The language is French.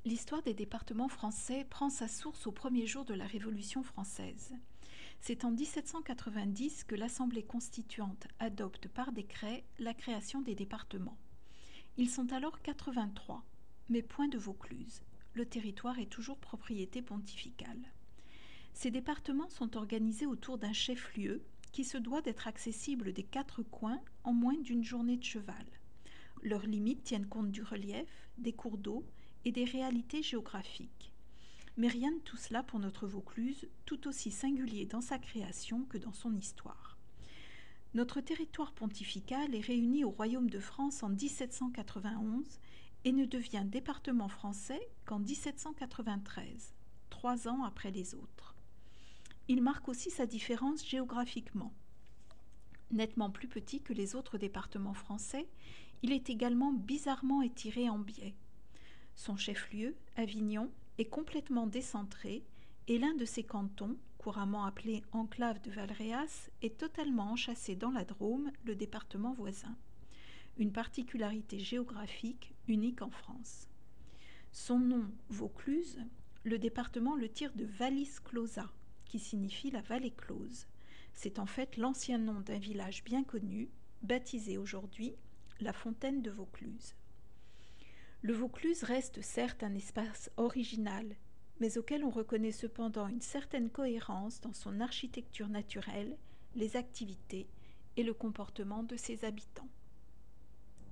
L'histoire des départements français prend sa source au premier jour de la Révolution française. C'est en 1790 que l'Assemblée constituante adopte par décret la création des départements. Ils sont alors 83, mais point de Vaucluse. Le territoire est toujours propriété pontificale. Ces départements sont organisés autour d'un chef-lieu qui se doit d'être accessible des quatre coins en moins d'une journée de cheval. Leurs limites tiennent compte du relief, des cours d'eau et des réalités géographiques. Mais rien de tout cela pour notre Vaucluse, tout aussi singulier dans sa création que dans son histoire. Notre territoire pontifical est réuni au Royaume de France en 1791 et ne devient département français qu'en 1793, 3 ans après les autres. Il marque aussi sa différence géographiquement. Nettement plus petit que les autres départements français, il est également bizarrement étiré en biais. Son chef-lieu, Avignon, est complètement décentré et l'un de ses cantons, couramment appelé enclave de Valréas, est totalement enchâssé dans la Drôme, le département voisin. Une particularité géographique unique en France. Son nom, Vaucluse, le département le tire de Vallis Clausa, qui signifie la vallée close. C'est en fait l'ancien nom d'un village bien connu, baptisé aujourd'hui la Fontaine de Vaucluse. Le Vaucluse reste certes un espace original, mais auquel on reconnaît cependant une certaine cohérence dans son architecture naturelle, les activités et le comportement de ses habitants.